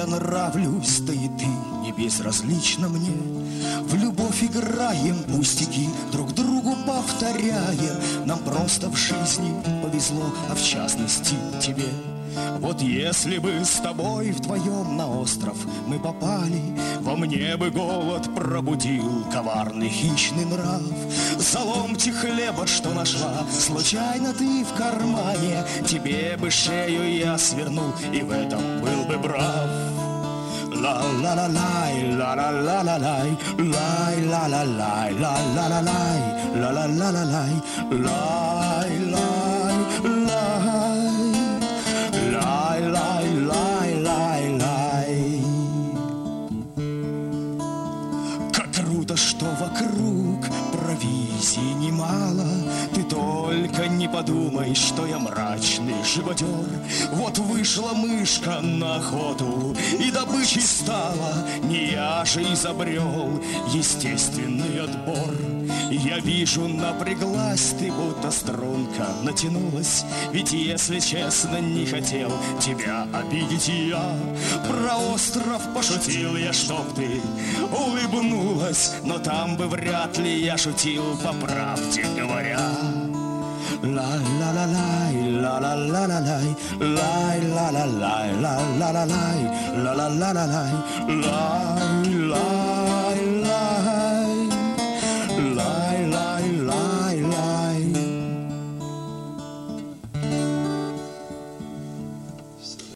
я нравлюсь, да и ты не безразлична мне. В любовь играем, пустяки друг другу повторяем. Нам просто в жизни повезло, а в частности тебе. Вот если бы с тобой вдвоем на остров мы попали, во мне бы голод пробудил коварный хищный нрав. За ломти хлеба, что нашла случайно ты в кармане, тебе бы шею я свернул, и в этом был бы прав. Ла-ла-ла-лай, ла-ла-ла-ла-лай, лай-ла-ла-лай, ла-ла-ла-лай, ла-ла-ла-ла-лай, лай-лай-лай, лай-лай-лай-лай. Как круто, что вокруг провизии немало. Ты только не подумай, что я мрачный живодер. Вот вышла мышка на охоту, и добычей стала. Не я же изобрел естественный отбор. Я вижу, напряглась ты, будто струнка натянулась. Ведь, если честно, не хотел тебя обидеть я. Про остров пошутил я, чтоб ты улыбнулась, но там бы вряд ли я шутил, по правде говоря. Ла-ла-ла-лай, ла-ла-ла-ла-лай, лай-ла-ла-лай, ла-ла-ла-лай, ла-ла-ла-ла-лай, лай-лай.